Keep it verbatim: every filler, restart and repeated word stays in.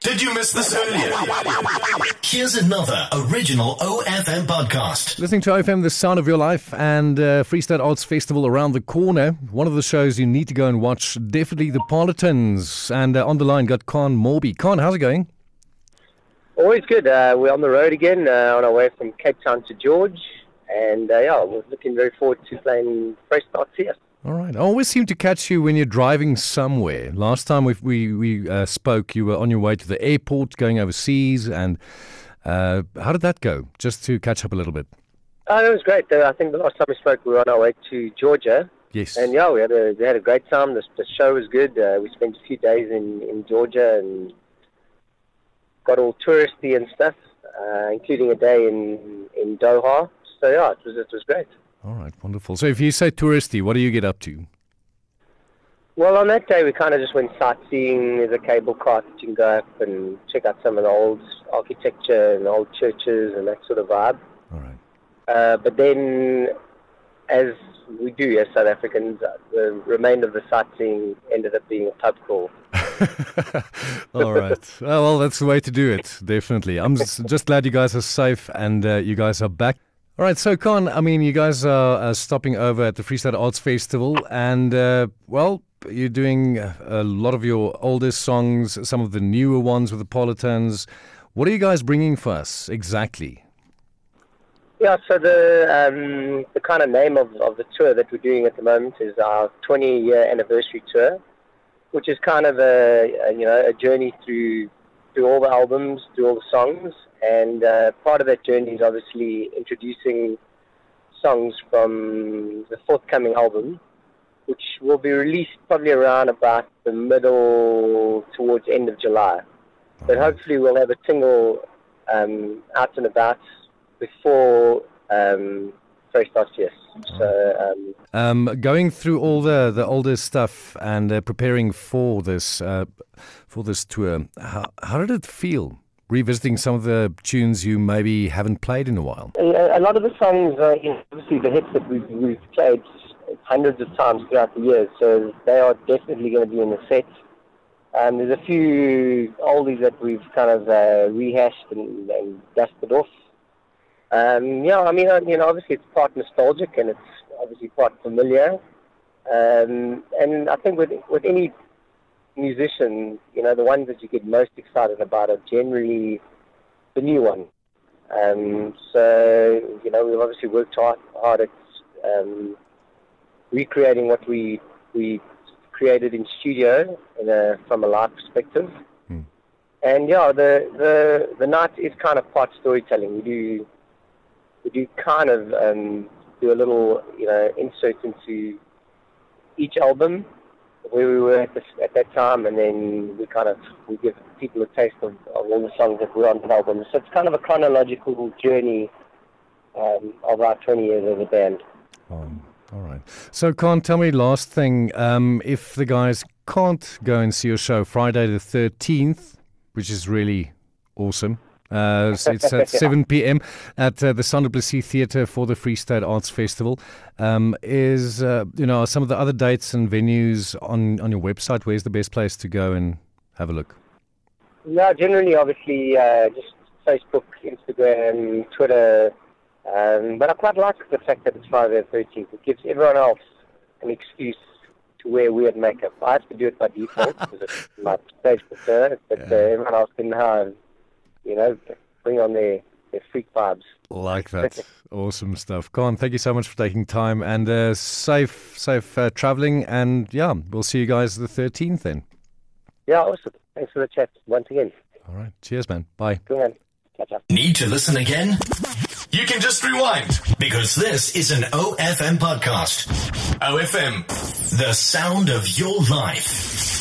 Did you miss this earlier? Here's another original O F M podcast. Listening to O F M, The Sound of Your Life, and uh, Free State Arts Festival around the corner. One of the shows you need to go and watch, definitely the Politons. And uh, on the line got Con Morby. Con, how's it going? Always good. Uh, we're on the road again, uh, on our way from Cape Town to George. And uh, yeah, we're looking very forward to playing Fresh Starts here. All right. I always seem to catch you when you're driving somewhere. Last time we we, we uh, spoke, you were on your way to the airport, going overseas. And uh, how did that go? Just to catch up a little bit. Oh, it was great. Uh, I think the last time we spoke, we were on our way to Georgia. Yes. And yeah, we had a, we had a great time. The, the show was good. Uh, we spent a few days in, in Georgia and got all touristy and stuff, uh, including a day in, in Doha. So yeah, it was it was great. All right, wonderful. So if you say touristy, what do you get up to? Well, on that day, we kind of just went sightseeing. There's a cable car that you can go up and check out some of the old architecture and old churches and that sort of vibe. All right. Uh, but then, as we do as South Africans, uh, the remainder of the sightseeing ended up being a pub crawl. All right. Oh, well, that's the way to do it, definitely. I'm just, just glad you guys are safe and uh, you guys are back. All right, so Con, I mean, you guys are uh, stopping over at the Free State Arts Festival, and, uh, well, you're doing a lot of your oldest songs, some of the newer ones with the Politons. What are you guys bringing for us exactly? Yeah, so the um, the kind of name of, of the tour that we're doing at the moment is our twenty-year anniversary tour, which is kind of a, a you know a journey through through all the albums, through all the songs. And uh, part of that journey is obviously introducing songs from the forthcoming album, which will be released probably around about the middle towards end of July. But hopefully we'll have a single um, out and about before um, Fresh Starts, yes. So, um, um, going through all the, the older stuff and uh, preparing for this uh, for this tour, how, how did it feel? Revisiting some of the tunes you maybe haven't played in a while. A, a lot of the songs are you know, obviously the hits that we've, we've played hundreds of times throughout the years, so they are definitely going to be in the set. Um, there's a few oldies that we've kind of uh, rehashed and, and dusted off. Um, yeah, I mean, you know, obviously it's part nostalgic and it's obviously part familiar. Um, and I think with with any musician, you know, the ones that you get most excited about are generally the new one. Um, so, you know, we've obviously worked hard, hard at um, recreating what we we created in studio in a, from a live perspective. Hmm. And yeah, the, the the night is kind of part storytelling. We do we do kind of um, do a little, you know, insert into each album where we were at, this, at that time, and then we kind of we give people a taste of, of all the songs that were on the album. So it's kind of a chronological journey um, of our twenty years as a band. Um, all right. So, Con, tell me last thing. Um, if the guys can't go and see your show Friday the thirteenth, which is really awesome, uh, so it's at seven p.m. at uh, the Sander Plessis Theatre for the Free State Arts Festival. Um, is, uh, you know, some of the other dates and venues on, on your website? Where's the best place to go and have a look? Yeah, generally, obviously, uh, just Facebook, Instagram, Twitter. Um, but I quite like the fact that it's Friday the thirteenth. It gives everyone else an excuse to wear weird makeup. I have to do it by default because it's my stage persona, but yeah. uh, everyone else can have, you know, bring on their, their freak vibes. Like that. Awesome stuff. Con, thank you so much for taking time, and uh, safe safe uh, traveling, and yeah, we'll see you guys the thirteenth then. Yeah, awesome. Thanks for the chat once again. All right. Cheers, man. Bye. Good man. Catch up. Need to listen again? You can just rewind, because this is an O F M podcast. O F M, the sound of your life.